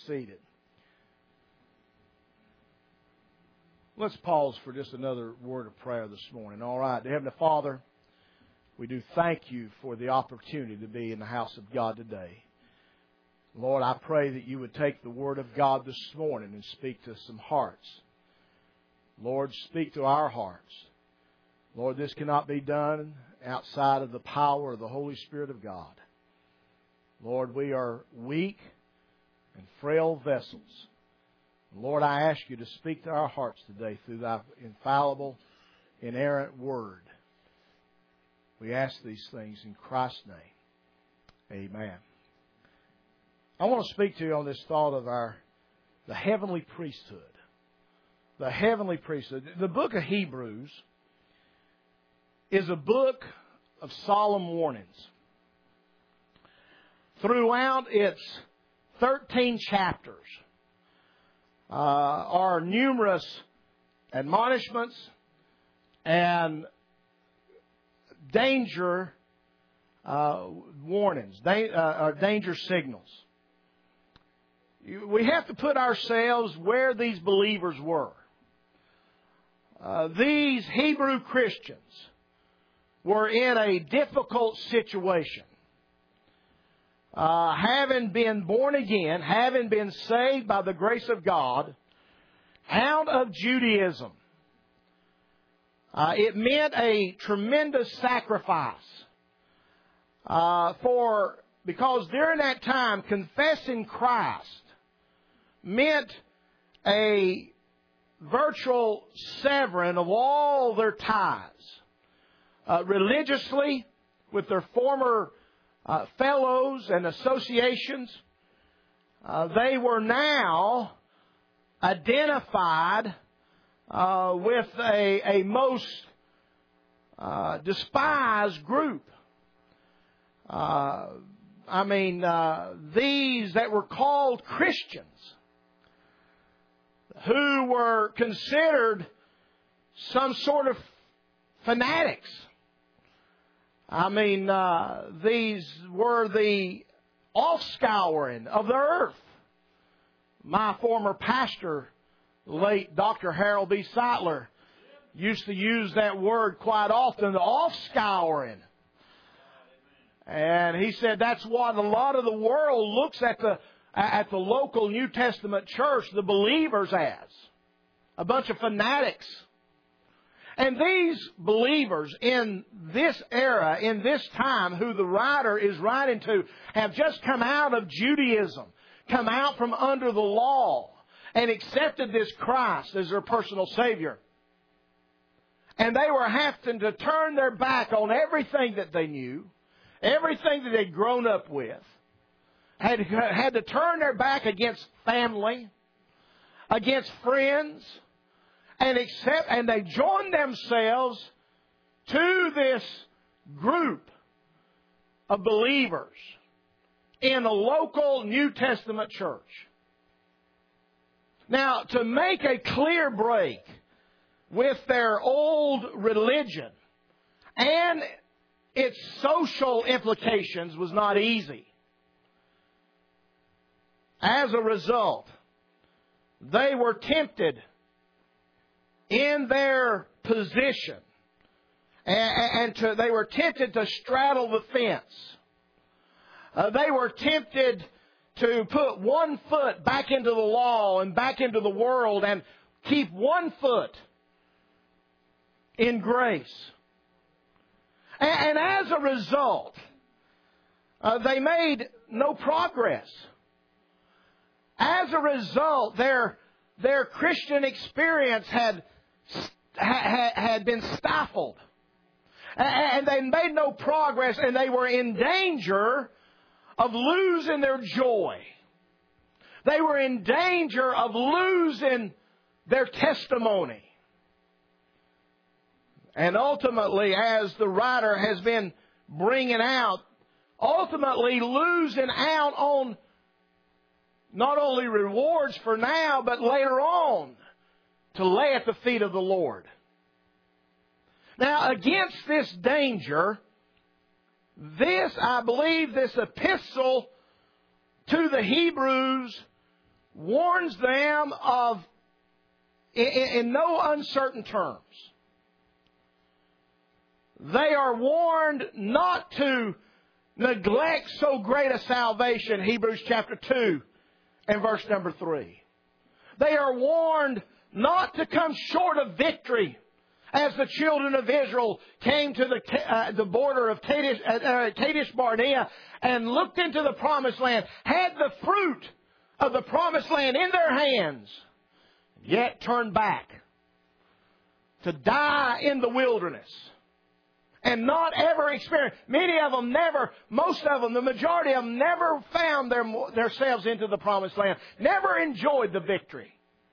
seated. Let's pause for just another word of prayer this morning. All right. Dear Heavenly Father, we do thank You for the opportunity to be in the house of God today. Lord, I pray that You would take the Word of God this morning and speak to some hearts. Lord, speak to our hearts. Lord, this cannot be done outside of the power of the Holy Spirit of God. Lord, we are weak and frail vessels. Lord, I ask You to speak to our hearts today through Thy infallible, inerrant Word. We ask these things in Christ's name. Amen. I want to speak to you on this thought of the heavenly priesthood. The heavenly priesthood. The book of Hebrews is a book of solemn warnings. Throughout its 13 chapters are numerous admonishments and danger warnings, danger signals. We have to put ourselves where these believers were. These Hebrew Christians were in a difficult situation. Having been born again, having been saved by the grace of God, out of Judaism. It meant a tremendous sacrifice. Because during that time, confessing Christ meant a virtual severing of all their ties. Religiously, with their former fellows and associations, they were now identified with a most despised group. These that were called Christians, who were considered some sort of fanatics. These were the offscouring of the earth. My former pastor, late Dr. Harold B. Seitler, used to use that word quite often, the offscouring. And he said that's what a lot of the world looks at the local New Testament church, the believers, as. A bunch of fanatics. And these believers in this era, in this time, who the writer is writing to, have just come out of Judaism, come out from under the law, and accepted this Christ as their personal Savior. And they were having to turn their back on everything that they knew, everything that they'd grown up with, had to turn their back against family, against friends, and they joined themselves to this group of believers in a local New Testament church. Now, to make a clear break with their old religion and its social implications was not easy. As a result, they were tempted in their position, and they were tempted to straddle the fence. They were tempted to put one foot back into the law and back into the world and keep one foot in grace. And as a result, they made no progress. As a result, their Christian experience had been stifled. And they made no progress, and they were in danger of losing their joy. They were in danger of losing their testimony. And ultimately, as the writer has been bringing out, ultimately losing out on not only rewards for now, but later on to lay at the feet of the Lord. Now, against this danger, I believe this epistle to the Hebrews warns them of, in no uncertain terms, they are warned not to neglect so great a salvation, Hebrews chapter 2 and verse number 3. They are warned not to come short of victory, as the children of Israel came to the border of Kadesh Barnea and looked into the promised land, had the fruit of the promised land in their hands, yet turned back to die in the wilderness and not ever experience. Many of them never, most of them, the majority of them never found themselves into the promised land, never enjoyed the victory.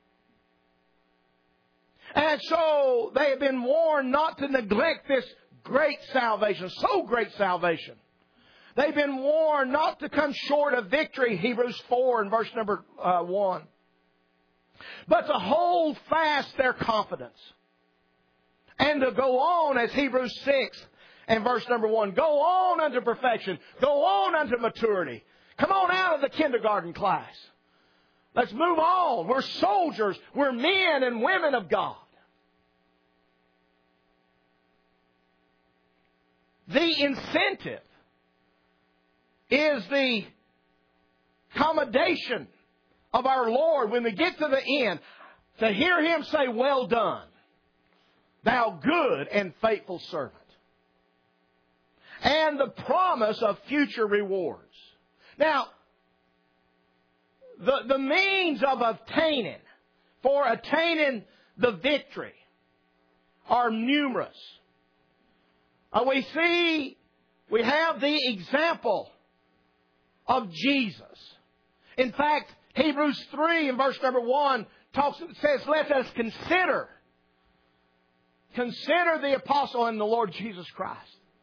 And so they have been warned not to neglect this great salvation, so great salvation. They've been warned not to come short of victory, Hebrews 4 and verse number 1. But to hold fast their confidence. And to go on, as Hebrews 6 and verse number 1, go on unto perfection. Go on unto maturity. Come on out of the kindergarten class. Let's move on. We're soldiers. We're men and women of God. The incentive is the commendation of our Lord when we get to the end, to hear Him say, well done, thou good and faithful servant. And the promise of future rewards. Now, the means of attaining the victory are numerous. We have the example of Jesus. In fact, Hebrews 3 and verse number 1 says, let us consider the apostle and the Lord Jesus Christ.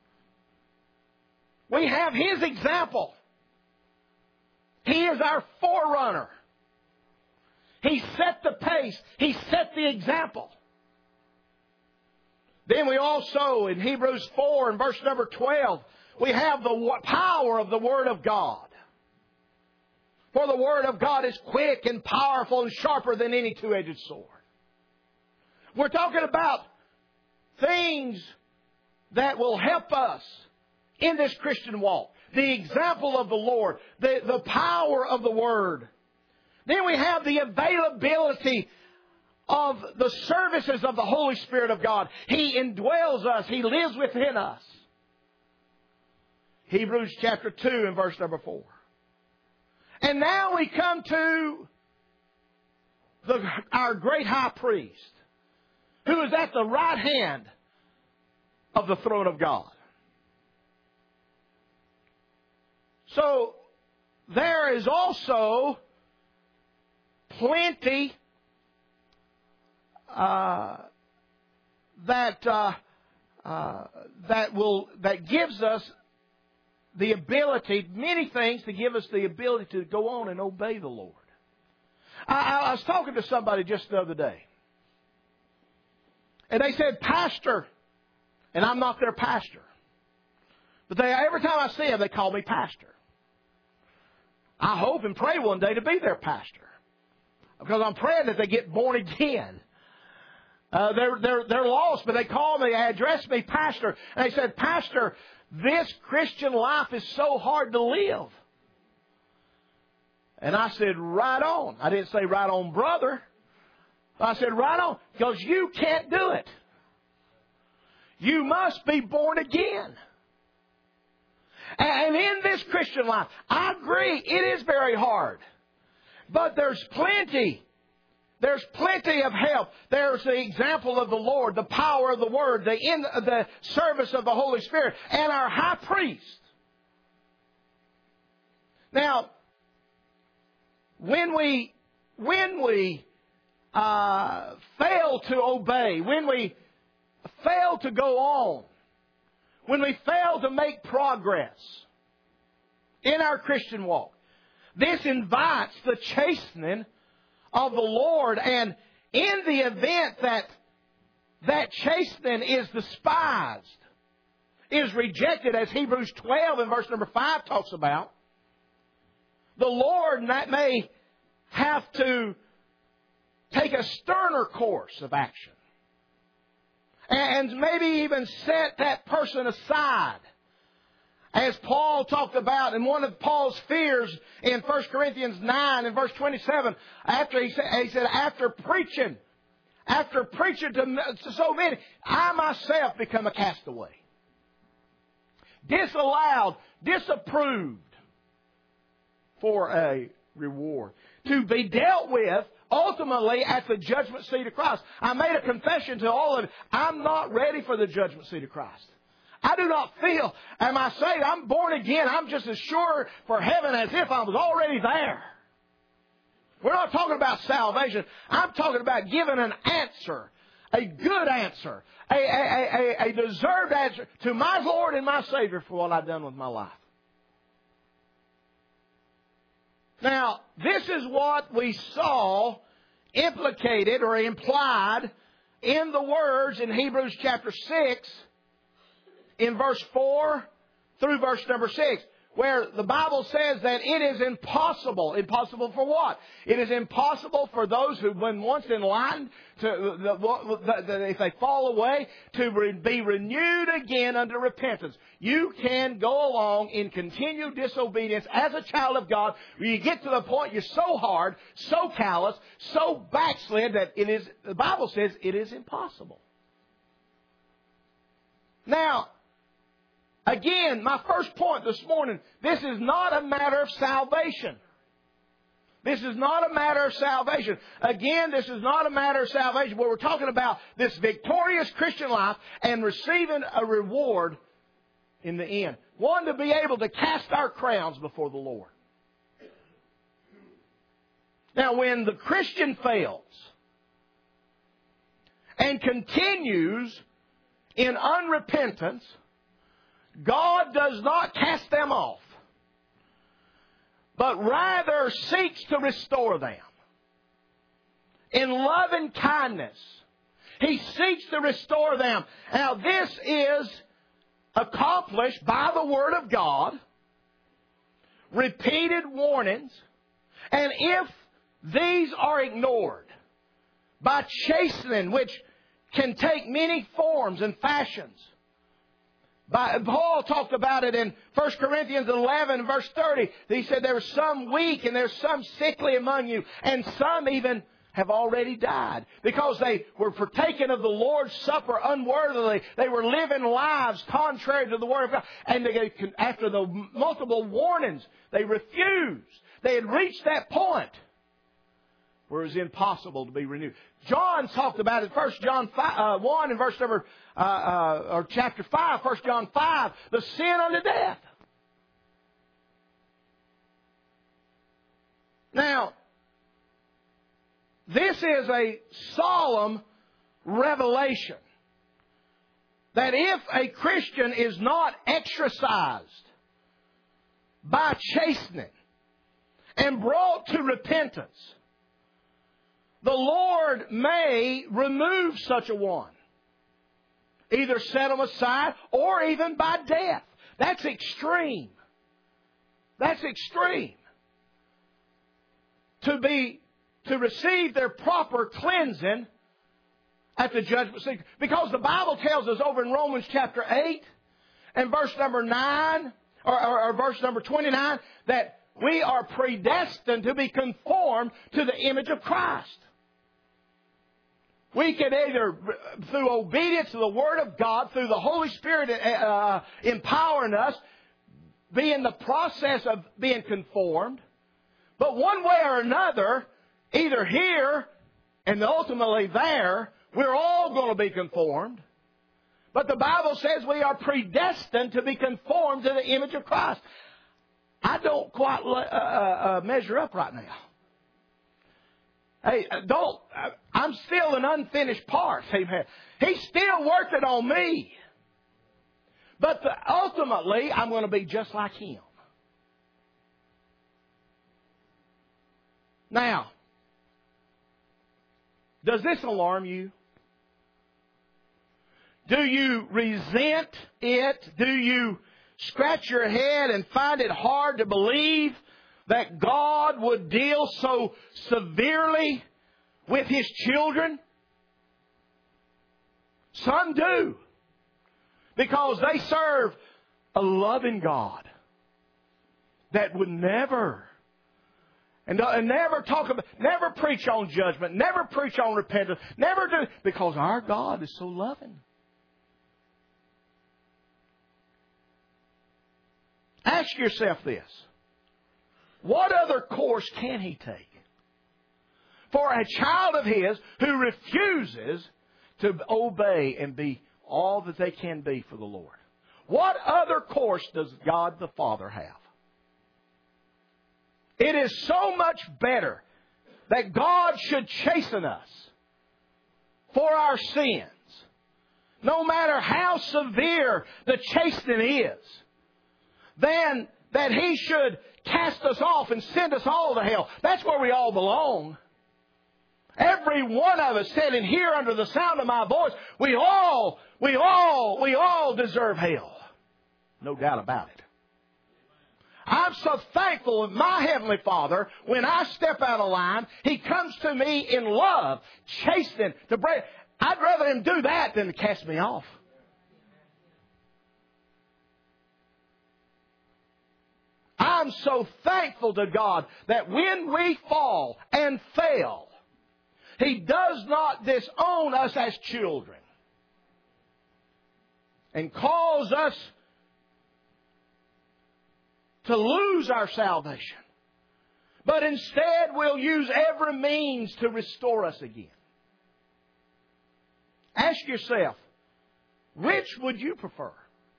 We have His example. He is our forerunner. He set the pace. He set the example. Then we also, in Hebrews 4 and verse number 12, we have the power of the Word of God. For the Word of God is quick and powerful and sharper than any two-edged sword. We're talking about things that will help us in this Christian walk. The example of the Lord. The power of the Word. Then we have the availability of the services of the Holy Spirit of God. He indwells us. He lives within us. Hebrews chapter 2 and verse number 4. And now we come to our great high priest, who is at the right hand of the throne of God. So there is also plenty that gives us the ability, many things to give us the ability to go on and obey the Lord. I was talking to somebody just the other day, and they said, Pastor, and I'm not their pastor, but every time I see them, they call me pastor. I hope and pray one day to be their pastor, because I'm praying that they get born again. They're lost, but they call me, they address me pastor, and they said, Pastor, this Christian life is so hard to live. And I said, right on. I didn't say right on, brother. I said, right on, because you can't do it. You must be born again. And in this Christian life, I agree, it is very hard. But there's plenty of help. There's the example of the Lord, the power of the Word, the service of the Holy Spirit, and our high priest. Now, when we fail to obey, when we fail to go on, when we fail to make progress in our Christian walk, this invites the chastening of the Lord. And in the event that chastening is despised, is rejected, as Hebrews 12 and verse number 5 talks about, the Lord may have to take a sterner course of action. And maybe even set that person aside. As Paul talked about in one of Paul's fears in 1 Corinthians 9 and verse 27, after he said, after preaching to so many, I myself become a castaway. Disallowed, disapproved for a reward. To be dealt with ultimately at the judgment seat of Christ. I made a confession to all of you. I'm not ready for the judgment seat of Christ. I do not feel, am I saved? I'm born again. I'm just as sure for heaven as if I was already there. We're not talking about salvation. I'm talking about giving an answer, a good answer, a deserved answer to my Lord and my Savior for what I've done with my life. Now, this is what we saw implicated or implied in the words in Hebrews chapter 6 in verse 4 through verse number 6, where the Bible says that it is impossible. Impossible for what? It is impossible for those who've been once enlightened, if they fall away, to be renewed again unto repentance. You can go along in continued disobedience as a child of God, where you get to the point you're so hard, so callous, so backslid that it is, the Bible says it is impossible. Now, again, my first point this morning, this is not a matter of salvation. This is not a matter of salvation. Again, this is not a matter of salvation, but we're talking about this victorious Christian life and receiving a reward in the end. One, to be able to cast our crowns before the Lord. Now, when the Christian fails and continues in unrepentance, God does not cast them off, but rather seeks to restore them. In love and kindness, He seeks to restore them. Now, this is accomplished by the Word of God, repeated warnings, and if these are ignored by chastening, which can take many forms and fashions. Paul talked about it in 1 Corinthians 11, verse 30. He said, there are some weak and there's some sickly among you, and some even have already died because they were partaking of the Lord's Supper unworthily. They were living lives contrary to the Word of God. And after the multiple warnings, they refused. They had reached that point where it was impossible to be renewed. John talked about it, 1 John 1 and verse number, or chapter 5, 1 John 5, the sin unto death. Now, this is a solemn revelation that if a Christian is not exercised by chastening and brought to repentance, the Lord may remove such a one. Either set them aside or even by death. That's extreme. That's extreme. To receive their proper cleansing at the judgment seat. Because the Bible tells us over in Romans chapter 8 and verse number 9 or verse number 29 that we are predestined to be conformed to the image of Christ. We can either, through obedience to the Word of God, through the Holy Spirit empowering us, be in the process of being conformed. But one way or another, either here and ultimately there, we're all going to be conformed. But the Bible says we are predestined to be conformed to the image of Christ. I don't quite measure up right now. Hey, I'm still an unfinished part. Amen. He's still working on me. But ultimately, I'm going to be just like Him. Now, does this alarm you? Do you resent it? Do you scratch your head and find it hard to believe that God would deal so severely with His children? Some do. Because they serve a loving God that would never never preach on judgment, never preach on repentance, never do, because our God is so loving. Ask yourself this. What other course can He take for a child of His who refuses to obey and be all that they can be for the Lord? What other course does God the Father have? It is so much better that God should chasten us for our sins, no matter how severe the chastening is, than that He should cast us off and send us all to hell. That's where we all belong. Every one of us sitting here under the sound of my voice, we all deserve hell. No doubt about it. I'm so thankful of my Heavenly Father. When I step out of line, He comes to me in love, chastening to break. I'd rather Him do that than to cast me off. I'm so thankful to God that when we fall and fail, He does not disown us as children and cause us to lose our salvation, but instead will use every means to restore us again. Ask yourself, which would you prefer?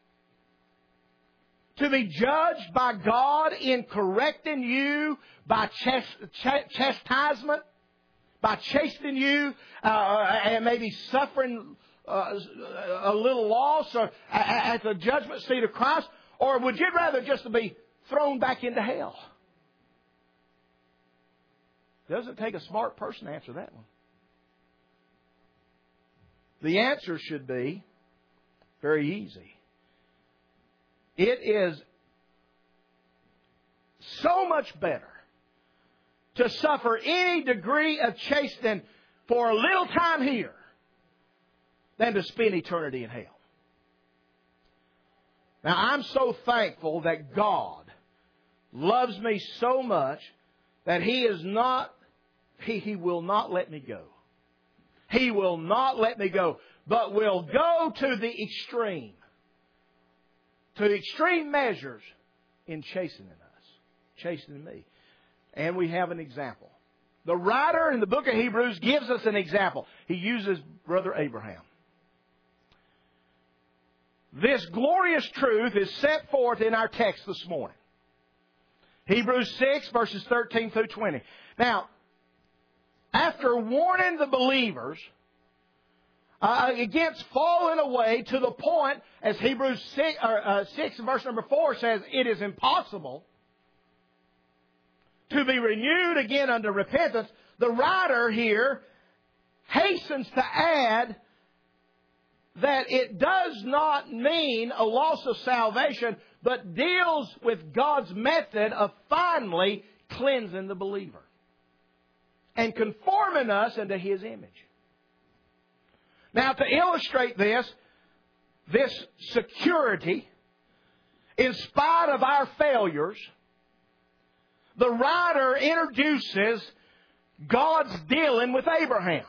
To be judged by God in correcting you by chastisement, by chastening you and maybe suffering a little loss or at the judgment seat of Christ? Or would you rather just to be thrown back into hell? Doesn't take a smart person to answer that one. The answer should be very easy. It is so much better to suffer any degree of chastening for a little time here than to spend eternity in hell. Now, I'm so thankful that God loves me so much that He will not let me go. He will not let me go, but will go to the extreme measures in chastening us, chastening me. And we have an example. The writer in the book of Hebrews gives us an example. He uses brother Abraham. This glorious truth is set forth in our text this morning. Hebrews 6, verses 13 through 20. Now, after warning the believers against falling away to the point, as Hebrews 6 verse number 4 says, it is impossible to be renewed again unto repentance, the writer here hastens to add that it does not mean a loss of salvation, but deals with God's method of finally cleansing the believer and conforming us into His image. Now, to illustrate this security, in spite of our failures, the writer introduces God's dealing with Abraham.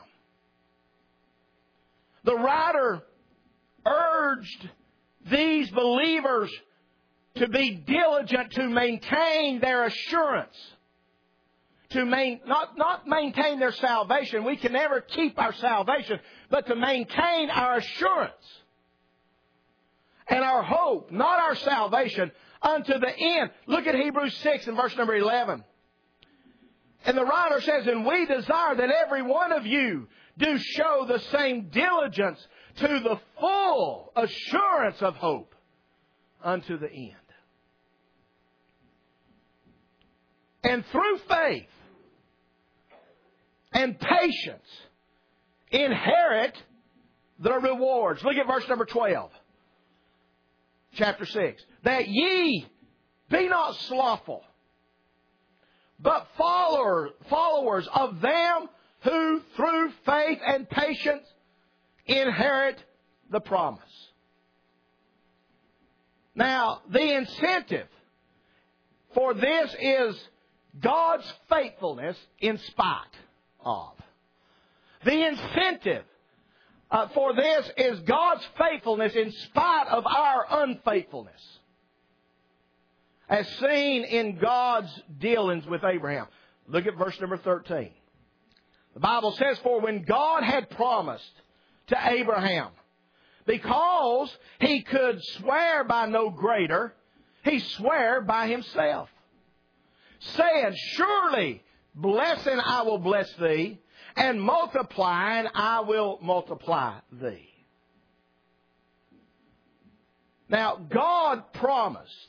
The writer urged these believers to be diligent to maintain their assurance. Not maintain their salvation. We can never keep our salvation, but to maintain our assurance and our hope, not our salvation, unto the end. Look at Hebrews 6 and verse number 11. And the writer says, and we desire that every one of you do show the same diligence to the full assurance of hope unto the end. And through faith and patience inherit the rewards. Look at verse number 12. Chapter 6. That ye be not slothful but followers of them who through faith and patience inherit the promise. Now, the incentive for this is God's faithfulness in spite of. The incentive for this is God's faithfulness in spite of our unfaithfulness, as seen in God's dealings with Abraham. Look at verse number 13. The Bible says, "For when God had promised to Abraham, because he could swear by no greater, he sware by himself, saying, Surely blessing I will bless thee, and multiplying I will multiply thee." Now, God promised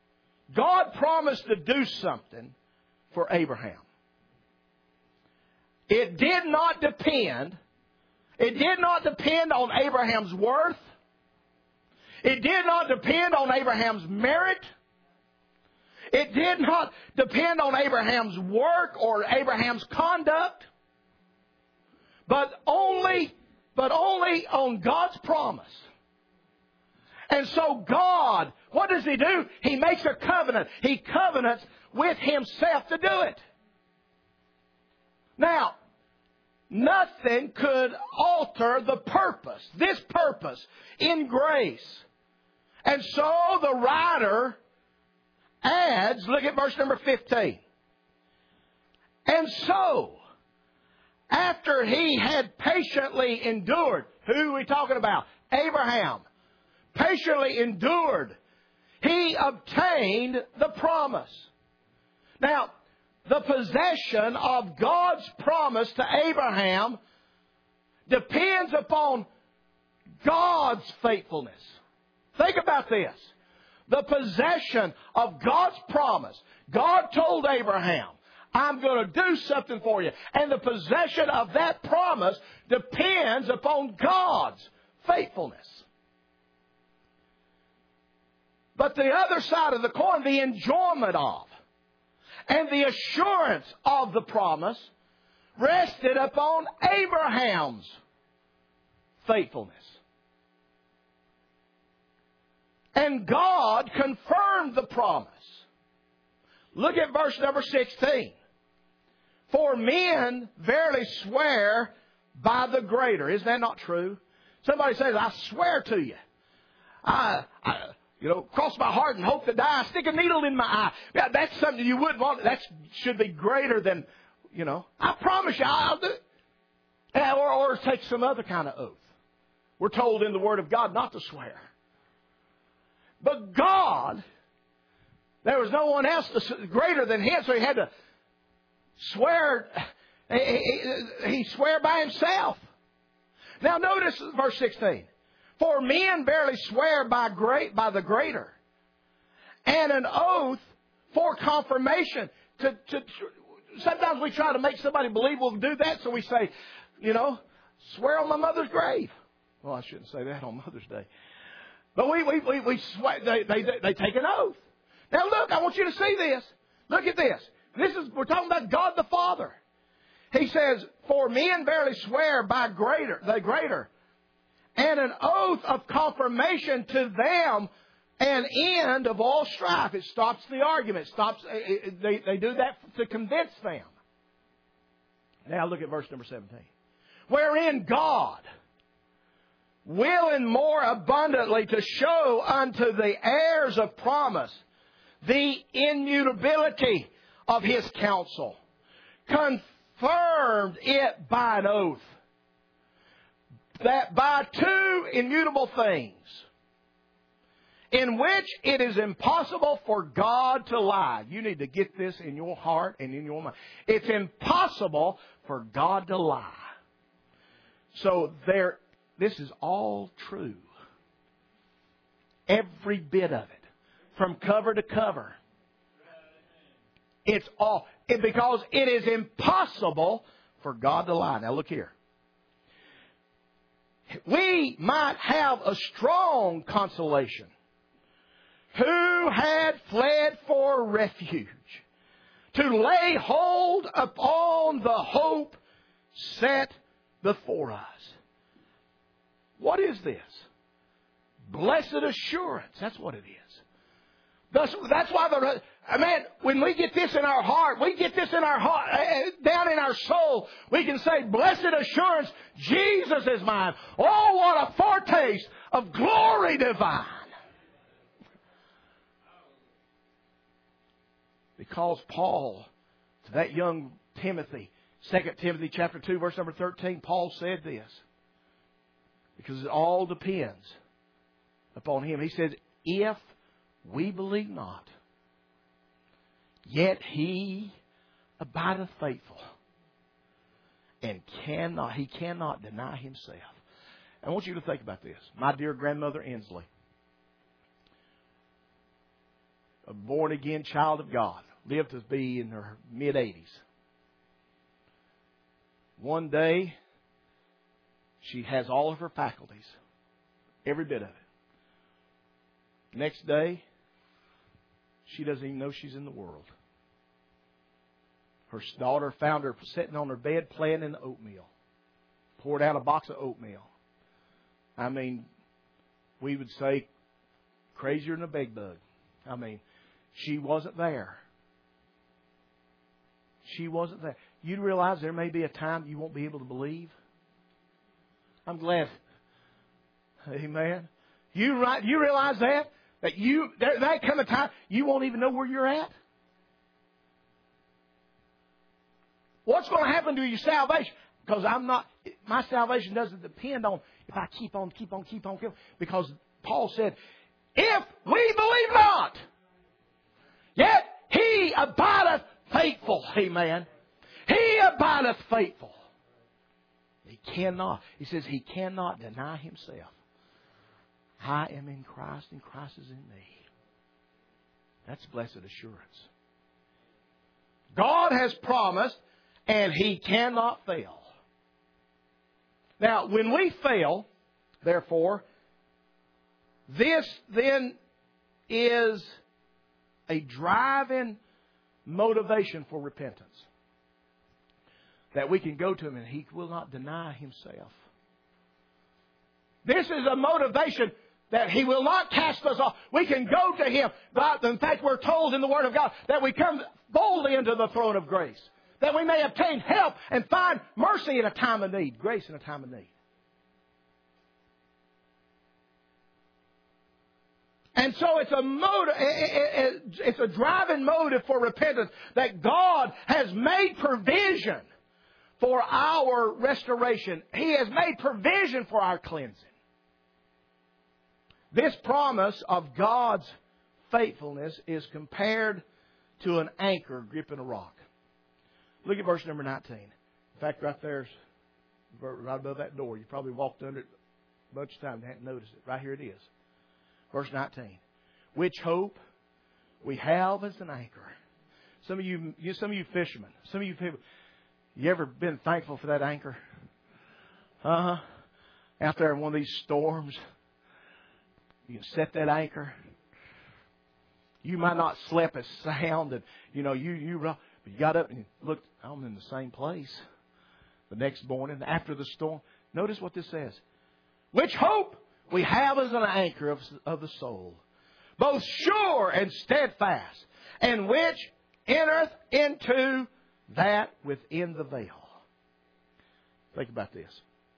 to do something for Abraham. It did not depend on Abraham's worth. It did not depend on Abraham's merit. It did not depend on Abraham's work or Abraham's conduct. But only on God's promise. And so God, what does He do? He makes a covenant. He covenants with Himself to do it. Now, nothing could alter the purpose, this purpose in grace. And so the writer adds, look at verse number 15. And so, after he had patiently endured, who are we talking about? Abraham. Patiently endured, he obtained the promise. Now, the possession of God's promise to Abraham depends upon God's faithfulness. Think about this. The possession of God's promise. God told Abraham, I'm going to do something for you. And the possession of that promise depends upon God's faithfulness. But the other side of the coin, the enjoyment of and the assurance of the promise rested upon Abraham's faithfulness. And God confirmed the promise. Look at verse number 16. For men verily swear by the greater. Isn't that not true? Somebody says, I swear to you. Cross my heart and hope to die. Stick a needle in my eye. Yeah, that's something you wouldn't want. That should be greater than, I promise you I'll do it. Or take some other kind of oath. We're told in the Word of God not to swear. But God, there was no one else greater than Him, so He had to swear. He swore by Himself. Now notice verse 16. For men verily swear by the greater, and an oath for confirmation. Sometimes we try to make somebody believe we'll do that, so we say, swear on my mother's grave. Well, I shouldn't say that on Mother's Day. But we swear, they take an oath. Now look, I want you to see this. Look at this. We're talking about God the Father. He says, for men verily swear by the greater, and an oath of confirmation to them, an end of all strife. It stops the argument. They do that to convince them. Now look at verse number 17. Wherein God, willing more abundantly to show unto the heirs of promise the immutability of His counsel, confirmed it by an oath, that by two immutable things, in which it is impossible for God to lie. You need to get this in your heart and in your mind. It's impossible for God to lie. So this is all true. Every bit of it. From cover to cover. It's all. Because it is impossible for God to lie. Now look here. We might have a strong consolation. Who had fled for refuge to lay hold upon the hope set before us. What is this? Blessed assurance. That's what it is. That's why when we get this in our heart, we get this in our heart, down in our soul, we can say, blessed assurance, Jesus is mine. Oh, what a foretaste of glory divine. Because Paul, to that young Timothy, 2 Timothy chapter 2, verse number 13, Paul said this. Because it all depends upon him. He said, if we believe not, yet he abideth faithful, and he cannot deny himself. I want you to think about this. My dear grandmother Inslee, a born-again child of God, lived to be in her mid-80s. One day, she has all of her faculties, every bit of it. Next day, she doesn't even know she's in the world. Her daughter found her sitting on her bed playing in the oatmeal. Poured out a box of oatmeal. I mean, we would say crazier than a bed bug. I mean, she wasn't there. She wasn't there. You realize there may be a time you won't be able to believe? I'm glad. Amen. You realize that? That come a time you won't even know where you're at? What's going to happen to your salvation? Because my salvation doesn't depend on if I keep on. Because Paul said, if we believe not, yet he abideth faithful. Amen. He abideth faithful. He cannot. He says he cannot deny himself. I am in Christ and Christ is in me. That's blessed assurance. God has promised and he cannot fail. Now, when we fail, therefore, this then is a driving motivation for repentance. That we can go to him and he will not deny himself. This is a motivation that he will not cast us off. We can go to him. In fact, we're told in the Word of God that we come boldly into the throne of grace. That we may obtain help and find mercy in a time of need. Grace in a time of need. And so it's a driving motive for repentance that God has made provision for our restoration. He has made provision for our cleansing. This promise of God's faithfulness is compared to an anchor gripping a rock. Look at verse number 19. In fact, right there's right above that door. You probably walked under it a bunch of times and hadn't noticed it. Right here it is. Verse 19. Which hope we have as an anchor. Some of you fishermen, some of you people, you ever been thankful for that anchor? Out there in one of these storms, you can set that anchor. You might not sleep as sound, and but you got up and looked. I'm in the same place. The next morning after the storm, notice what this says: which hope we have as an anchor of the soul, both sure and steadfast, and which entereth into that within the veil. Think about this.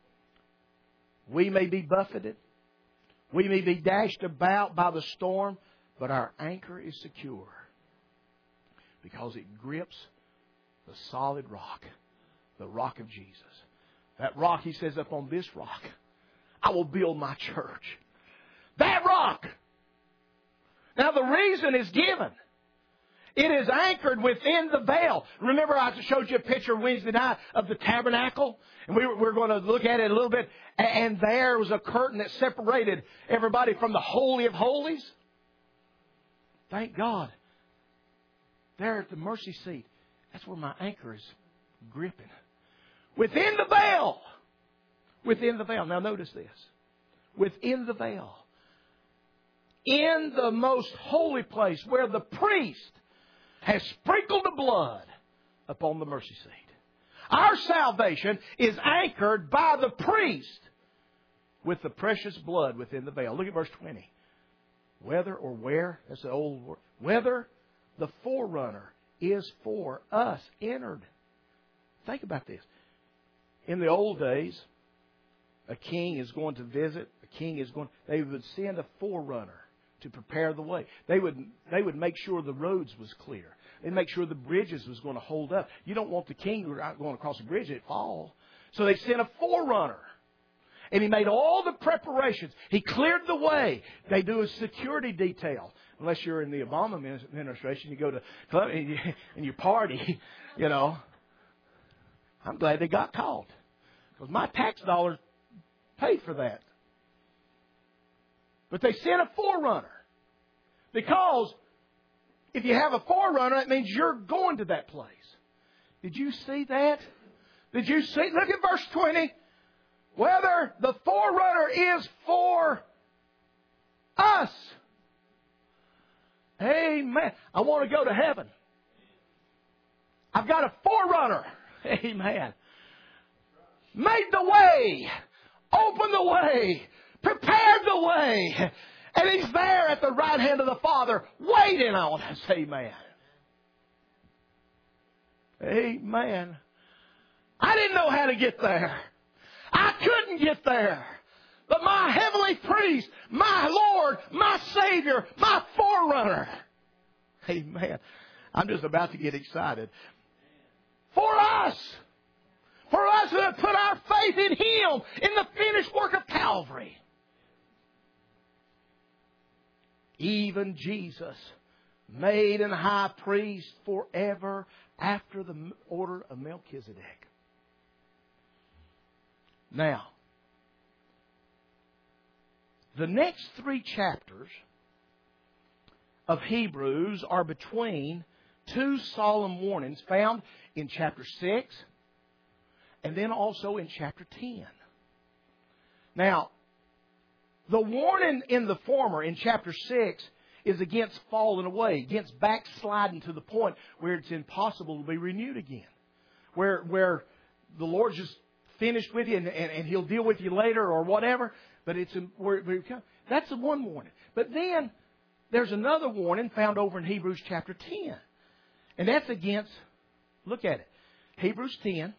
We may be buffeted. We may be dashed about by the storm, but our anchor is secure because it grips the solid rock, the rock of Jesus. That rock, he says, upon this rock, I will build my church. That rock. Now the reason is given. It is anchored within the veil. Remember I showed you a picture Wednesday night of the tabernacle? And we're going to look at it a little bit. And there was a curtain that separated everybody from the Holy of Holies. Thank God. There at the mercy seat, that's where my anchor is gripping. Within the veil. Within the veil. Now notice this. Within the veil. In the most holy place where the priest has sprinkled the blood upon the mercy seat. Our salvation is anchored by the priest with the precious blood within the veil. Look at verse 20. Whether or where, that's the old word, whether the forerunner is for us entered. Think about this. In the old days, a king is going to visit, they would send a forerunner to prepare the way. They would make sure the roads was clear. They'd make sure the bridges was going to hold up. You don't want the king going across the bridge and it fall. So they sent a forerunner. And he made all the preparations. He cleared the way. They do a security detail. Unless you're in the Obama administration, you go to club and you party, you know. I'm glad they got caught. Because my tax dollars paid for that. But they sent a forerunner. Because if you have a forerunner, that means you're going to that place. Did you see that? Did you see? Look at verse 20. Whether the forerunner is for us. Amen. I want to go to heaven. I've got a forerunner. Amen. Made the way. Opened the way. Prepared the way. And He's there at the right hand of the Father waiting on us. Amen. Amen. I didn't know how to get there. I couldn't get there. But my heavenly priest, my Lord, my Savior, my forerunner. Amen. I'm just about to get excited. For us. For us who have put our faith in Him, in the finished work of Calvary. Even Jesus, made an high priest forever after the order of Melchizedek. Now, the next 3 chapters of Hebrews are between 2 solemn warnings found in chapter 6 and then also in chapter 10. Now, the warning in the former, in chapter 6, is against falling away, against backsliding to the point where it's impossible to be renewed again. Where the Lord's just finished with you and He'll deal with you later or whatever. But that's the one warning. But then there's another warning found over in Hebrews chapter 10. And that's against, look at it, Hebrews 10.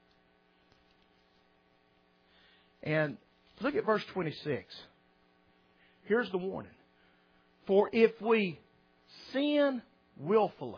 And look at verse 26. Here's the warning. For if we sin willfully,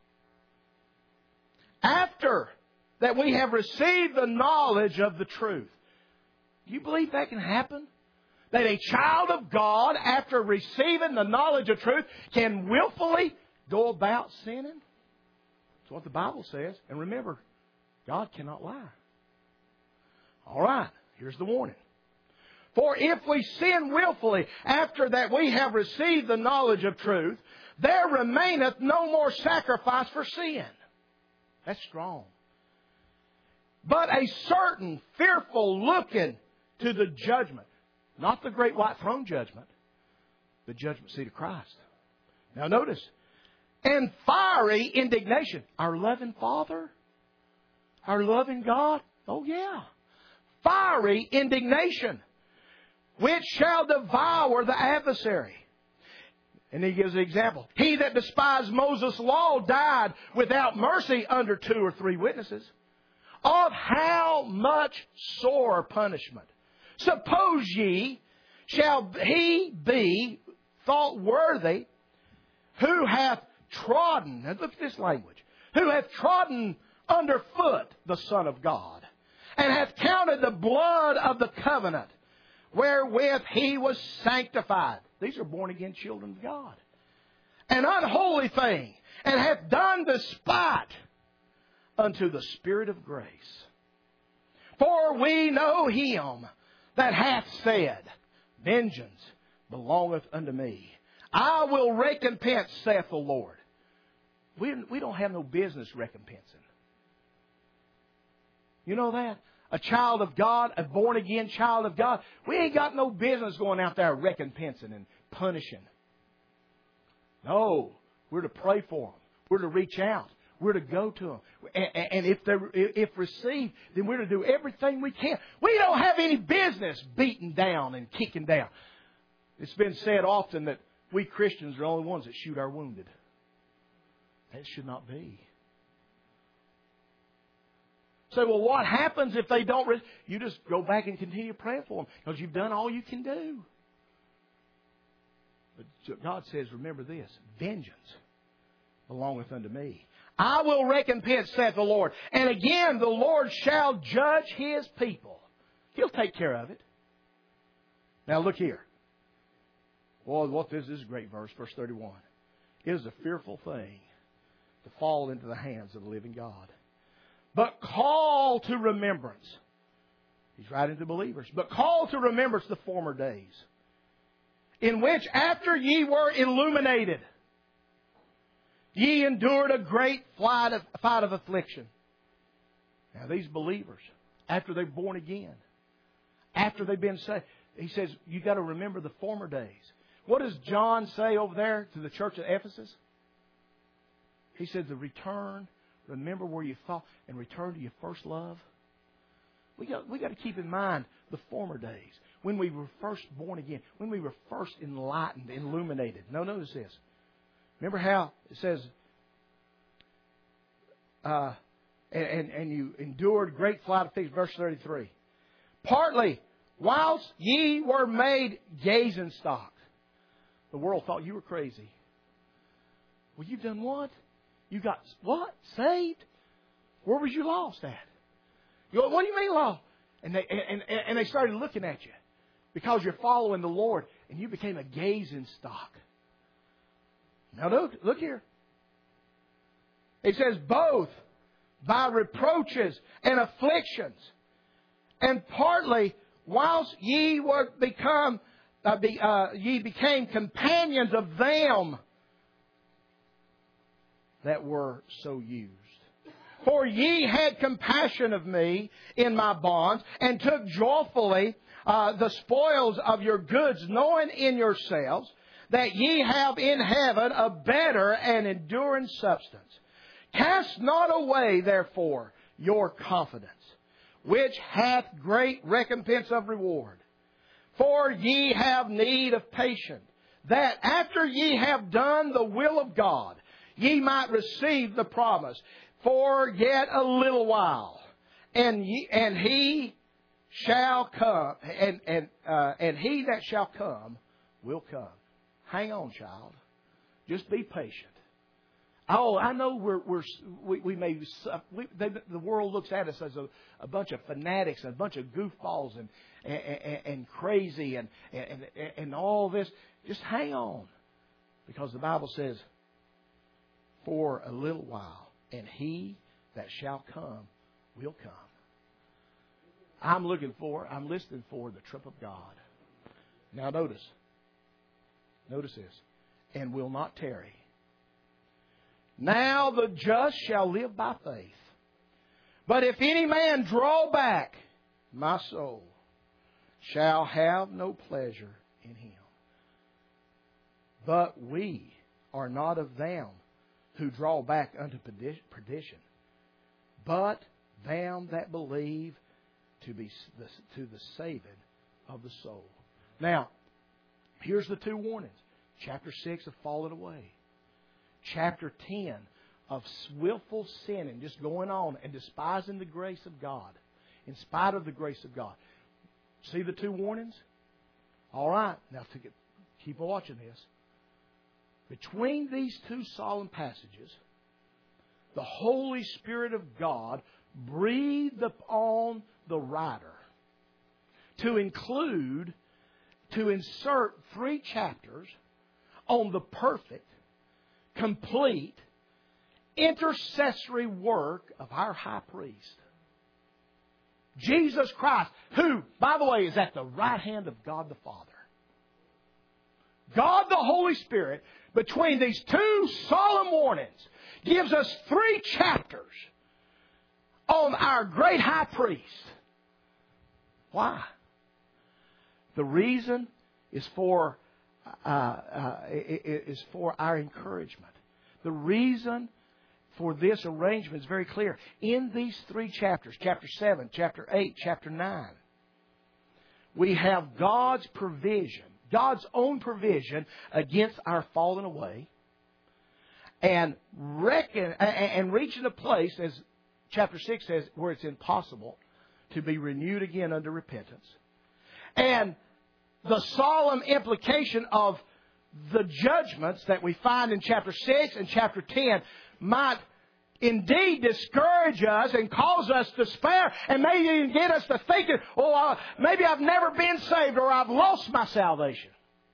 after that we have received the knowledge of the truth. Do you believe that can happen? That a child of God, after receiving the knowledge of truth, can willfully go about sinning? That's what the Bible says. And remember, God cannot lie. All right, here's the warning. For if we sin willfully, after that we have received the knowledge of truth, there remaineth no more sacrifice for sin. That's strong. But a certain fearful looking to the judgment. Not the great white throne judgment. The judgment seat of Christ. Now notice. And fiery indignation. Our loving Father? Our loving God? Oh yeah. Fiery indignation. Which shall devour the adversary. And he gives an example. He that despised Moses' law died without mercy under 2 or 3 witnesses. Of how much sore punishment, suppose ye, shall he be thought worthy who hath trodden, now look at this language, who hath trodden underfoot the Son of God, and hath counted the blood of the covenant wherewith he was sanctified. These are born again children of God. An unholy thing, and hath done despite unto the Spirit of grace. For we know Him that hath said, vengeance belongeth unto me. I will recompense, saith the Lord. We don't have no business recompensing. You know that? A child of God, a born-again child of God, we ain't got no business going out there recompensing and punishing. No, we're to pray for them. We're to reach out. We're to go to them. And if received, then we're to do everything we can. We don't have any business beating down and kicking down. It's been said often that we Christians are the only ones that shoot our wounded. That should not be. So, well, what happens if they don't? You just go back and continue praying for them because you've done all you can do. But God says, remember this, vengeance belongeth unto me. I will recompense, saith the Lord. And again, the Lord shall judge His people. He'll take care of it. Now look here. Well, this is a great verse, verse 31. It is a fearful thing to fall into the hands of the living God. But call to remembrance. He's writing to believers. But call to remembrance the former days, in which after ye were illuminated, ye endured a great fight of affliction. Now these believers, after they're born again, after they've been saved, he says, you've got to remember the former days. What does John say over there to the church of Ephesus? He said, the return, remember where you thought, and return to your first love. We got to keep in mind the former days, when we were first born again, when we were first enlightened, illuminated. Now notice this. Remember how it says, and you endured great flight of things, verse 33. Partly, whilst ye were made gazing stock. The world thought you were crazy. Well, you've done what? You got what? Saved? Where was you lost at? You go, what do you mean lost? And they started looking at you because you're following the Lord, and you became a gazing stock. Now look here. It says both by reproaches and afflictions, and partly whilst ye were ye became companions of them that were so used. For ye had compassion of me in my bonds, and took joyfully the spoils of your goods, knowing in yourselves that ye have in heaven a better and enduring substance. Cast not away, therefore, your confidence, which hath great recompense of reward. For ye have need of patience, that after ye have done the will of God, ye might receive the promise. For yet a little while, and he shall come, and he that shall come will come. Hang on, child. Just be patient. Oh, I know the world looks at us as a bunch of fanatics, a bunch of goofballs, and crazy, and all this. Just hang on, because the Bible says, for a little while, and he that shall come will come. I'm listening for the trip of God. Now notice this, and will not tarry. Now the just shall live by faith. But if any man draw back, my soul shall have no pleasure in him. But we are not of them who draw back unto perdition, but them that believe to the saving of the soul. Now, here's the two warnings. Chapter 6 of falling away. Chapter 10 of willful sinning, just going on and despising the grace of God, in spite of the grace of God. See the two warnings? All right, now keep watching this. Between these two solemn passages, the Holy Spirit of God breathed upon the writer to insert 3 chapters on the perfect, complete, intercessory work of our high priest, Jesus Christ, who, by the way, is at the right hand of God the Father. God the Holy Spirit, between these two solemn warnings, gives us 3 chapters on our great high priest. Why? The reason is for our encouragement. The reason for this arrangement is very clear. In these three chapters, chapter 7, chapter 8, chapter 9, we have God's provision, God's own provision against our falling away, and reaching a place, as chapter 6 says, where it's impossible to be renewed again unto repentance. And the solemn implication of the judgments that we find in chapter 6 and chapter 10 might indeed discourage us and cause us despair, and maybe even get us to thinking, maybe I've never been saved, or I've lost my salvation.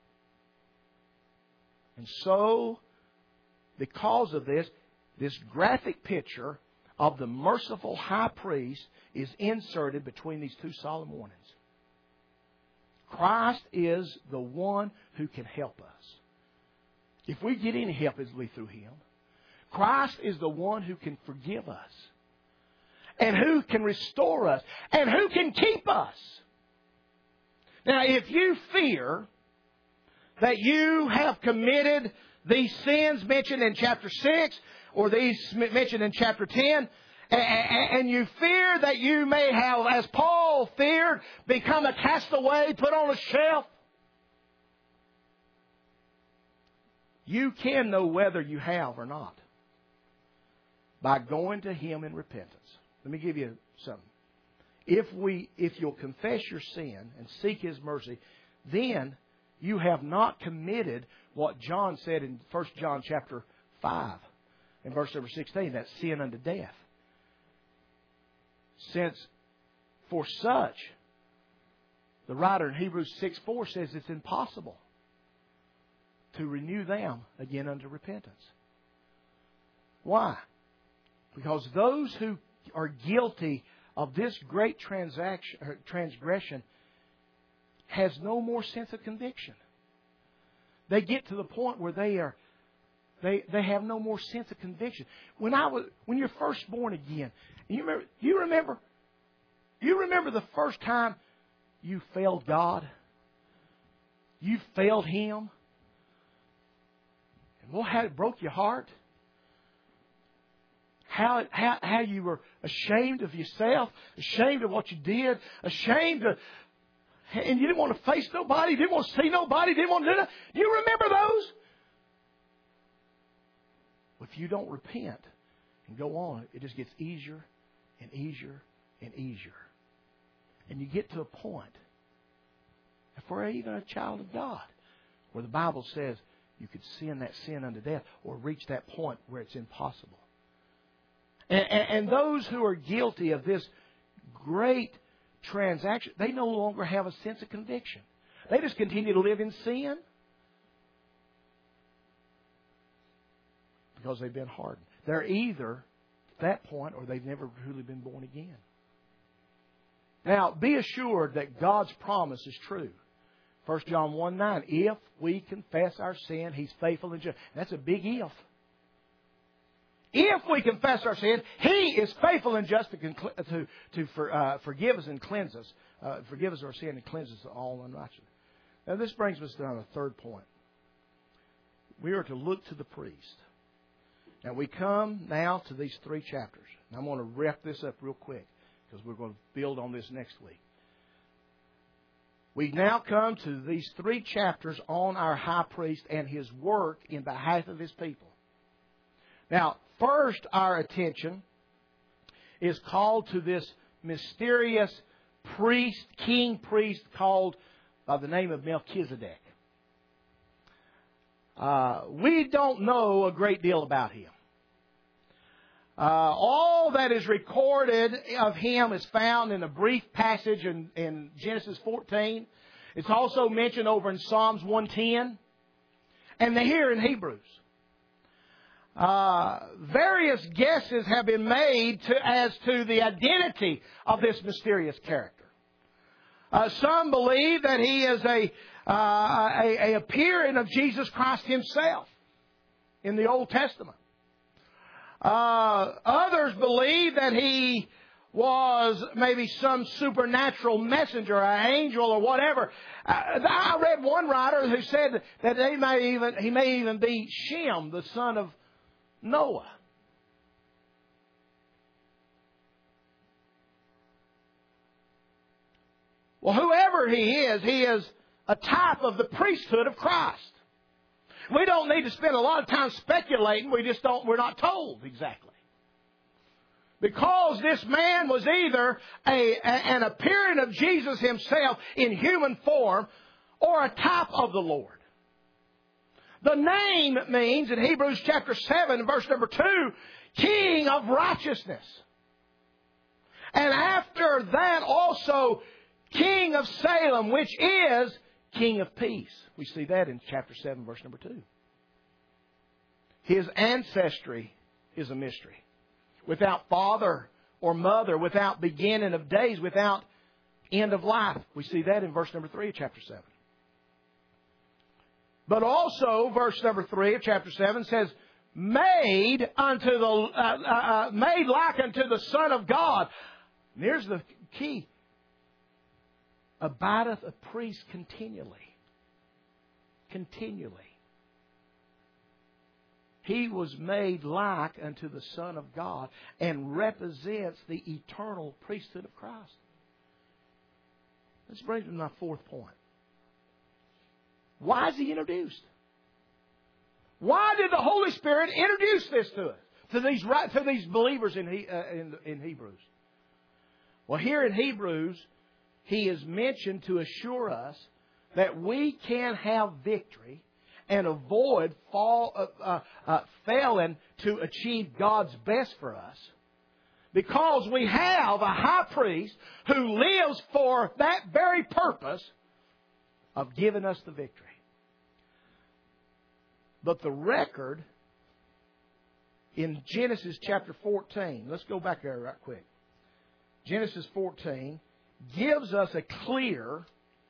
And so, because of this graphic picture of the merciful high priest is inserted between these two solemn warnings. Christ is the one who can help us. If we get any help, it'll be through Him. Christ is the one who can forgive us, and who can restore us, and who can keep us. Now, if you fear that you have committed these sins mentioned in chapter 6, or these mentioned in chapter 10, and you fear that you may have, as Paul feared, become a castaway, put on a shelf, you can know whether you have or not by going to Him in repentance. Let me give you something. If you'll confess your sin and seek His mercy, then you have not committed what John said in 1 John chapter 5, in verse number 16, that sin unto death. Since for such, the writer in Hebrews 6:4 says it's impossible to renew them again unto repentance. Why? Because those who are guilty of this great transgression has no more sense of conviction. They get to the point where they have no more sense of conviction. When you're first born again, you remember the first time you failed God? You failed Him? And how it broke your heart? How you were ashamed of yourself, ashamed of what you did, ashamed of, and you didn't want to face nobody, didn't want to see nobody, didn't want to do that. You remember those? If you don't repent and go on, it just gets easier and easier and easier. And you get to a point, if we're even a child of God, where the Bible says you could sin that sin unto death, or reach that point where it's impossible. And those who are guilty of this great transaction, they no longer have a sense of conviction. They just continue to live in sin because they've been hardened. They're either at that point, or they've never truly been born again. Now, be assured that God's promise is true. 1 John 1:9, if we confess our sin, He's faithful and just. That's a big if. If we confess our sin, He is faithful and just to forgive us and cleanse us. Forgive us our sin and cleanse us of all unrighteousness. Now, this brings us down to the third point. We are to look to the priest. Now, we come now to these three chapters. And I'm going to wrap this up real quick, because we're going to build on this next week. We now come to these three chapters on our high priest and his work in behalf of his people. Now, first, our attention is called to this mysterious king priest called by the name of Melchizedek. We don't know a great deal about him. All that is recorded of him is found in a brief passage in Genesis 14. It's also mentioned over in Psalms 110. And here in Hebrews. Various guesses have been made as to the identity of this mysterious character. Some believe that he is a appearing of Jesus Christ Himself in the Old Testament. Others believe that he was maybe some supernatural messenger, an angel or whatever. I read one writer who said that he may even be Shem, the son of Noah. Well, whoever he is a type of the priesthood of Christ. We don't need to spend a lot of time speculating. We're not told exactly. Because this man was either an appearing of Jesus himself in human form or a type of the Lord. The name means, in Hebrews chapter 7, verse number 2, King of Righteousness. And after that also, King of Salem, which is King of Peace. We see that in chapter 7, verse number 2. His ancestry is a mystery. Without father or mother, without beginning of days, without end of life. We see that in verse number 3 of chapter 7. But also, verse number 3 of chapter 7 says, made like unto the Son of God. And here's the key. Abideth a priest continually. Continually. He was made like unto the Son of God and represents the eternal priesthood of Christ. This brings me to my fourth point. Why is he introduced? Why did the Holy Spirit introduce this to us, to these believers in Hebrews? Well, here in Hebrews, he is mentioned to assure us that we can have victory and avoid failing to achieve God's best for us, because we have a high priest who lives for that very purpose of giving us the victory. But the record in Genesis chapter 14, let's go back there right quick. Genesis 14 gives us a clear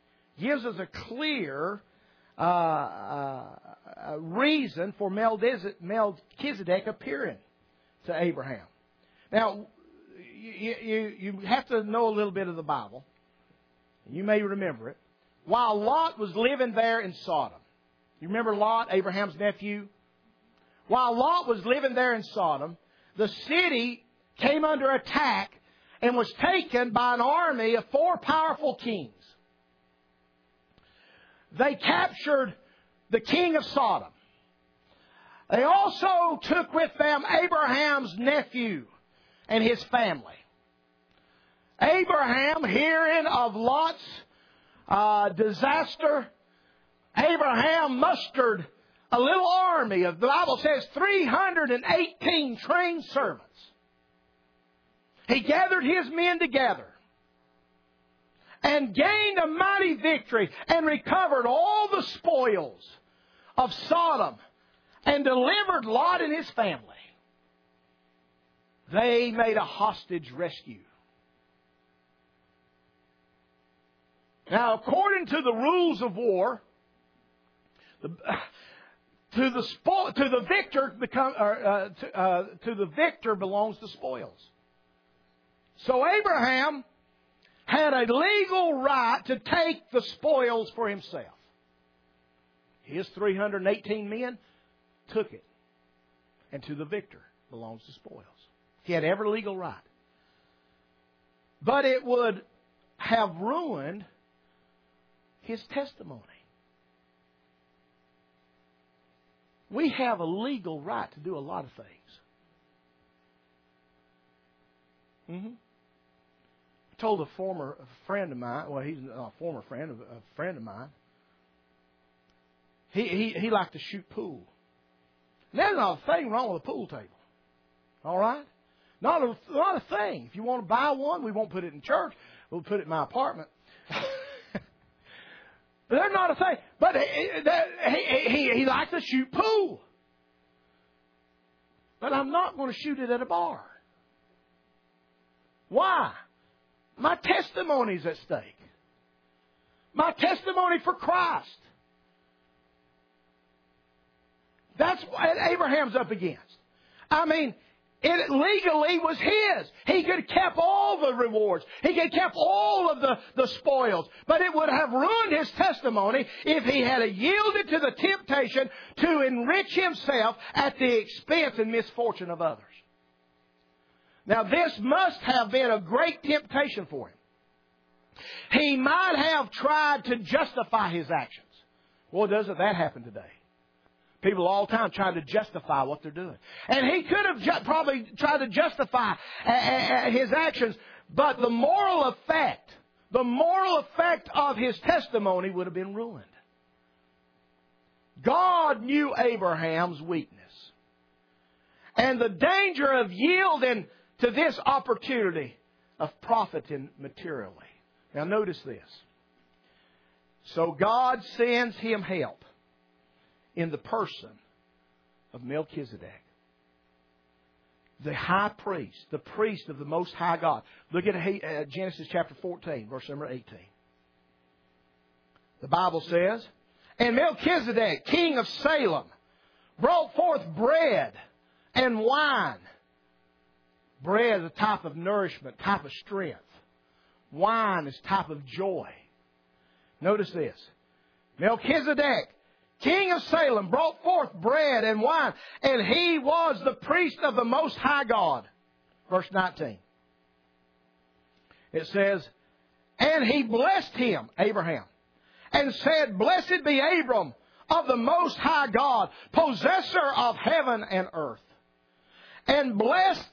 reason for Melchizedek appearing to Abraham. Now, you have to know a little bit of the Bible. You may remember it. While Lot was living there in Sodom. You remember Lot, Abraham's nephew? While Lot was living there in Sodom, the city came under attack and was taken by an army of 4 powerful kings. They captured the king of Sodom. They also took with them Abraham's nephew and his family. Abraham, hearing of Lot's disaster, Abraham mustered a little army of, the Bible says, 318 trained servants. He gathered his men together and gained a mighty victory and recovered all the spoils of Sodom and delivered Lot and his family. They made a hostage rescue. Now, according to the rules of war, to the victor belongs the spoils. So Abraham had a legal right to take the spoils for himself. His 318 men took it. And to the victor belongs the spoils. He had every legal right. But it would have ruined his testimony. We have a legal right to do a lot of things. I told a friend of mine, well, he's not a former friend, a friend of mine. He liked to shoot pool. And there's not a thing wrong with a pool table. All right? Not a thing. If you want to buy one, we won't put it in church. We'll put it in my apartment. But there's not a thing. But he likes to shoot pool. But I'm not going to shoot it at a bar. Why? My testimony's at stake. My testimony for Christ. That's what Abraham's up against. I mean, it legally was his. He could have kept all the rewards. He could have kept all of the spoils. But it would have ruined his testimony if he had yielded to the temptation to enrich himself at the expense and misfortune of others. Now, this must have been a great temptation for him. He might have tried to justify his actions. Well, doesn't that happen today? People all the time trying to justify what they're doing. And he could have probably tried to justify his actions, but the moral effect of his testimony would have been ruined. God knew Abraham's weakness and the danger of yielding to this opportunity of profiting materially. Now notice this. So God sends him help in the person of Melchizedek, the high priest, the priest of the Most High God. Look at Genesis chapter 14, verse number 18. The Bible says, and Melchizedek, king of Salem, brought forth bread and wine. Bread is a type of nourishment, type of strength. Wine is type of joy. Notice this. Melchizedek, king of Salem, brought forth bread and wine, and he was the priest of the Most High God. Verse 19. It says, and he blessed him, Abraham, and said, blessed be Abram of the Most High God, possessor of heaven and earth. And blessed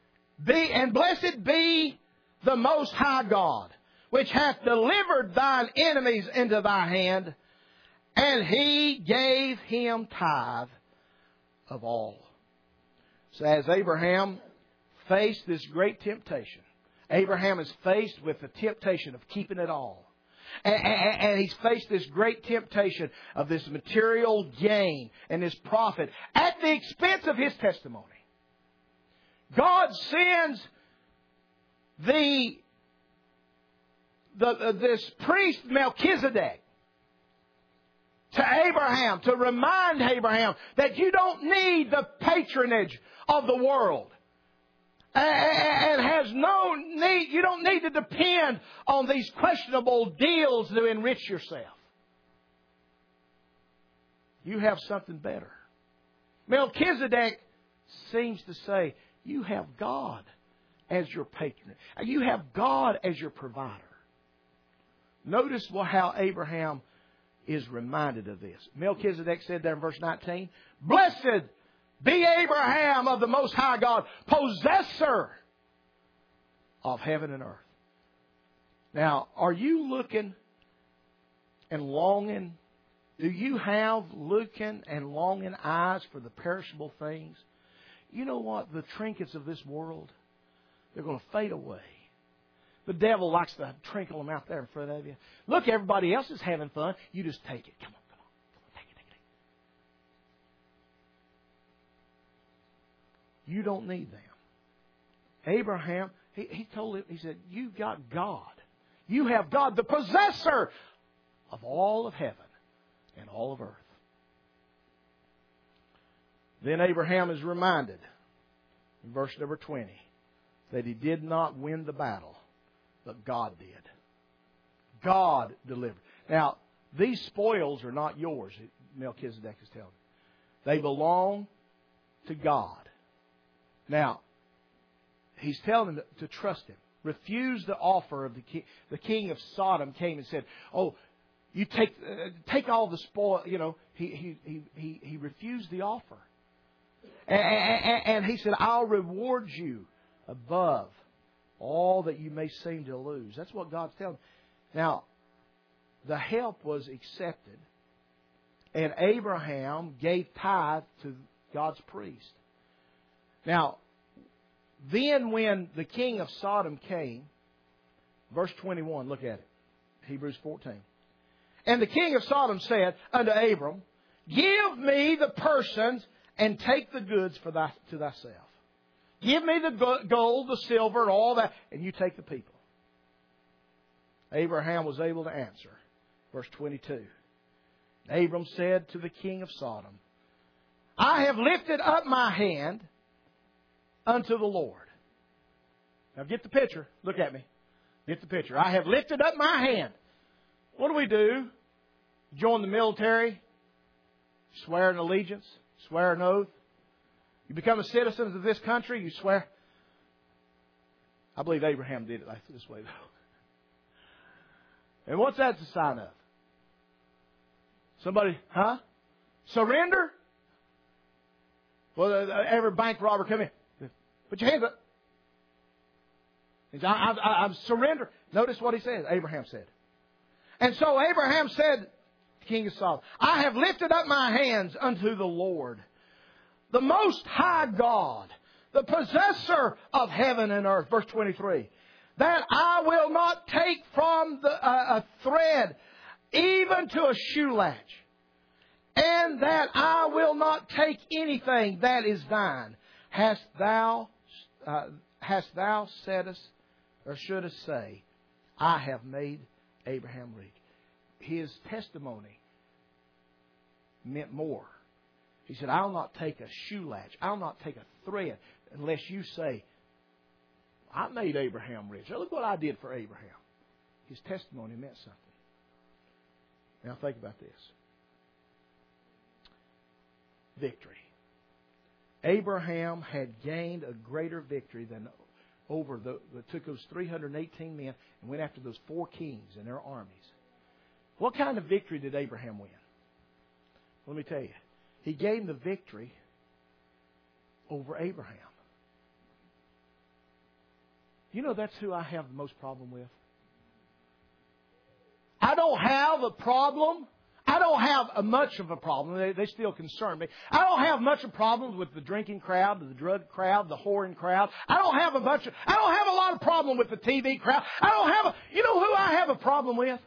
be the Most High God, which hath delivered thine enemies into thy hand. And he gave him tithe of all. So as Abraham faced this great temptation, Abraham is faced with the temptation of keeping it all. And he's faced this great temptation of this material gain and this profit at the expense of his testimony. God sends this priest Melchizedek to Abraham to remind Abraham that you don't need the patronage of the world. And has no need, you don't need to depend on these questionable deals to enrich yourself. You have something better. Melchizedek seems to say, you have God as your patron. You have God as your provider. Notice how Abraham is reminded of this. Melchizedek said there in verse 19, blessed be Abraham of the Most High God, possessor of heaven and earth. Now, are you looking and longing? Do you have looking and longing eyes for the perishable things? You know what? The trinkets of this world, they're going to fade away. The devil likes to trinkle them out there in front of you. Look, everybody else is having fun. You just take it. Come on. Take it. You don't need them. Abraham, he told him, he said, you've got God. You have God, the possessor of all of heaven and all of earth. Then Abraham is reminded in verse number 20 that he did not win the battle, but God did. God delivered. Now, these spoils are not yours, Melchizedek is telling him. They belong to God. Now, he's telling him to trust him. Refuse the offer of the king of Sodom came and said, oh, you take all the spoil. You know, he refused the offer. And he said, I'll reward you above all that you may seem to lose. That's what God's telling him. Now, the help was accepted. And Abraham gave tithe to God's priest. Now, then when the king of Sodom came, verse 21, look at it. Hebrews 14. And the king of Sodom said unto Abram, give me the persons and take the goods to thyself. Give me the gold, the silver, and all that, and you take the people. Abraham was able to answer. Verse 22. Abram said to the king of Sodom, I have lifted up my hand unto the Lord. Now get the picture. Look at me. Get the picture. I have lifted up my hand. What do? Join the military, swear an allegiance, swear an oath. You become a citizen of this country, you swear. I believe Abraham did it like this way, though. And what's that the sign of? Somebody, huh? Surrender? Well, every bank robber come in. Put your hands up. He said, I'm surrender. Notice what he said. Abraham said. And so Abraham said, King of Sodom, I have lifted up my hands unto the Lord, the Most High God, the possessor of heaven and earth. Verse 23. That I will not take from a thread, even to a shoe latch. And that I will not take anything that is thine. Hast thou saidest, or shouldest say, I have made Abraham rich. His testimony meant more. He said, I'll not take a shoe latch. I'll not take a thread unless you say, I made Abraham rich. Now look what I did for Abraham. His testimony meant something. Now think about this. Victory. Abraham had gained a greater victory than took those 318 men and went after those 4 kings and their armies. What kind of victory did Abraham win? Let me tell you. He gained the victory over Abraham. You know, that's who I have the most problem with. I don't have a problem. I don't have much of a problem. They still concern me. I don't have much of problems with the drinking crowd, the drug crowd, the whoring crowd. I don't have a lot of problem with the TV crowd. You know who I have a problem with?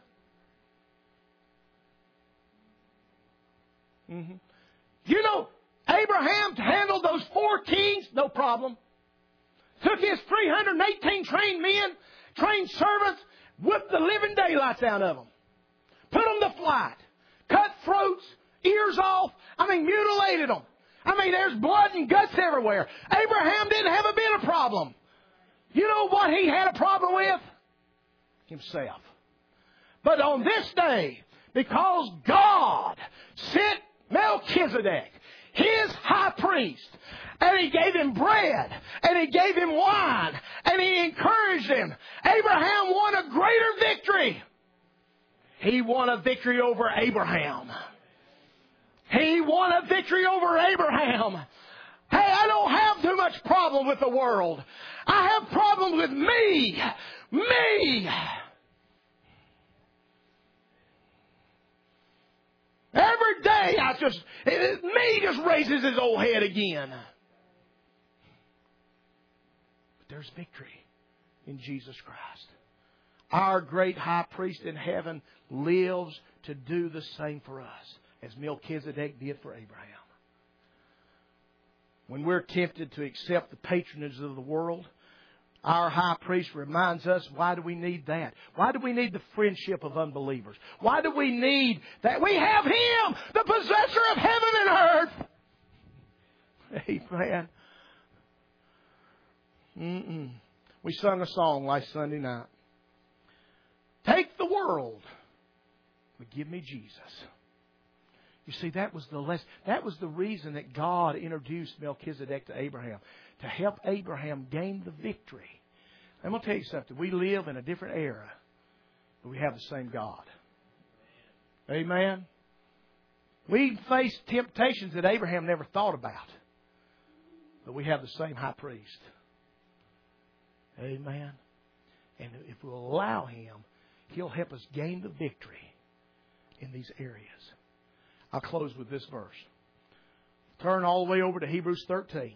Mm-hmm. You know, Abraham handled those 4 kings, no problem. Took his 318 trained men, trained servants, whipped the living daylights out of them. Put them to flight. Cut throats, ears off. Mutilated them. There's blood and guts everywhere. Abraham didn't have a bit of problem. You know what he had a problem with? Himself. But on this day, because God sent Melchizedek, his high priest, and he gave him bread, and he gave him wine, and he encouraged him, Abraham won a greater victory. He won a victory over Abraham. He won a victory over Abraham. Hey, I don't have too much problem with the world. I have problems with me. Me. Every day me just raises his old head again. But there's victory in Jesus Christ. Our great high priest in heaven lives to do the same for us as Melchizedek did for Abraham. When we're tempted to accept the patronage of the world, our high priest reminds us, why do we need that? Why do we need the friendship of unbelievers? Why do we need that? We have Him, the possessor of heaven and earth. Amen. We sung a song last Sunday night. Take the world, but give me Jesus. You see, that was the reason that God introduced Melchizedek to Abraham, to help Abraham gain the victory. I'm going to tell you something. We live in a different era, but we have the same God. Amen. We face temptations that Abraham never thought about, but we have the same high priest. Amen. And if we'll allow Him, He'll help us gain the victory in these areas. I'll close with this verse. Turn all the way over to Hebrews 13.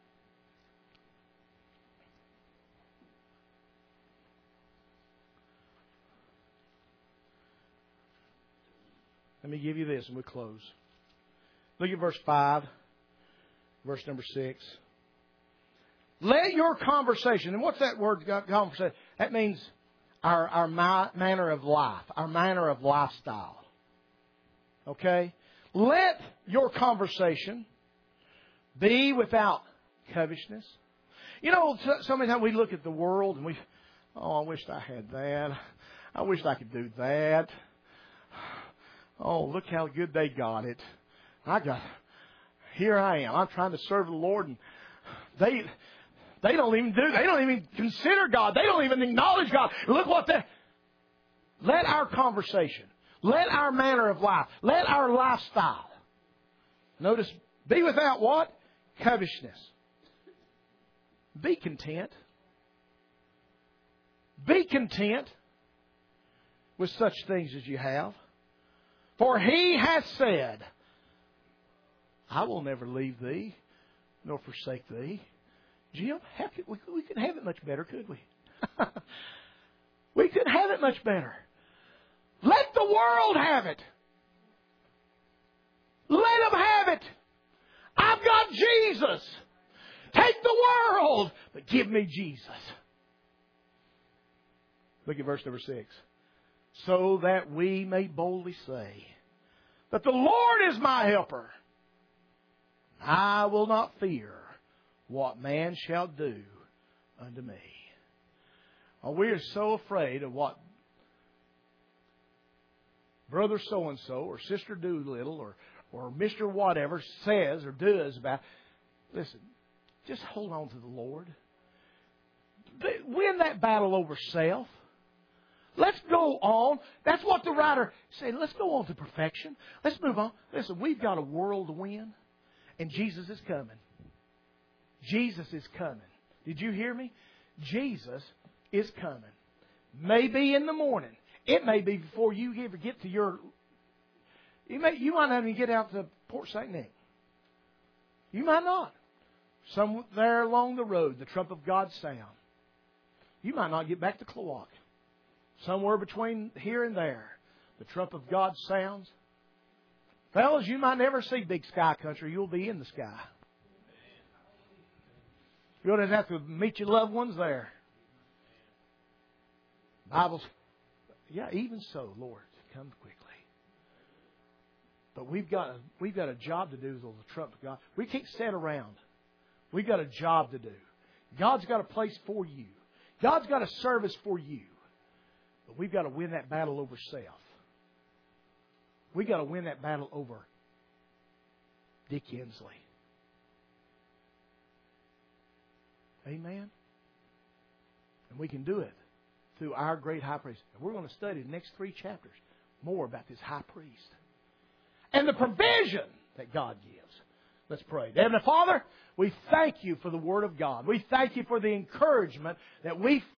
Let me give you this and we'll close. Look at verse 5, verse number 6. Let your conversation, and what's that word, conversation? That means our manner of life, our manner of lifestyle. Okay? Let your conversation be without covetousness. You know, so many times we look at the world and I wish I had that. I wish I could do that. Oh, look how good they got it. Here I am. I'm trying to serve the Lord, and they don't even consider God. They don't even acknowledge God. Look what Let our conversation, let our manner of life, let our lifestyle, notice, be without what? Covetousness. Be content. Be content with such things as you have. For He has said, I will never leave thee, nor forsake thee. Jim, we couldn't have it much better, could we? We couldn't have it much better. Let the world have it. Let them have it. I've got Jesus. Take the world, but give me Jesus. Look at verse number 6. So that we may boldly say that the Lord is my helper. I will not fear what man shall do unto me. Oh, we are so afraid of what brother so-and-so or sister Doolittle or Mr. whatever says or does about. Listen, just hold on to the Lord. Win that battle over self. Let's go on. That's what the writer said. Let's go on to perfection. Let's move on. Listen, we've got a world to win, and Jesus is coming. Jesus is coming. Did you hear me? Jesus is coming. Maybe in the morning. It may be before you ever get to your... You might not even get out to Port St. Nick. You might not. Somewhere along the road, the trump of God sound. You might not get back to Cloac. Somewhere between here and there, the trump of God sounds. Fellas, you might never see big sky country. You'll be in the sky. You'll just have to meet your loved ones there. Bibles, yeah, even so, Lord, come quickly. But we've got a job to do with the trump of God. We can't sit around. We've got a job to do. God's got a place for you. God's got a service for you. But we've got to win that battle over self. We've got to win that battle over Dick Hensley. Amen? And we can do it through our great high priest. And we're going to study the next 3 chapters more about this high priest and the provision that God gives. Let's pray. Heavenly Father, we thank you for the Word of God. We thank you for the encouragement that we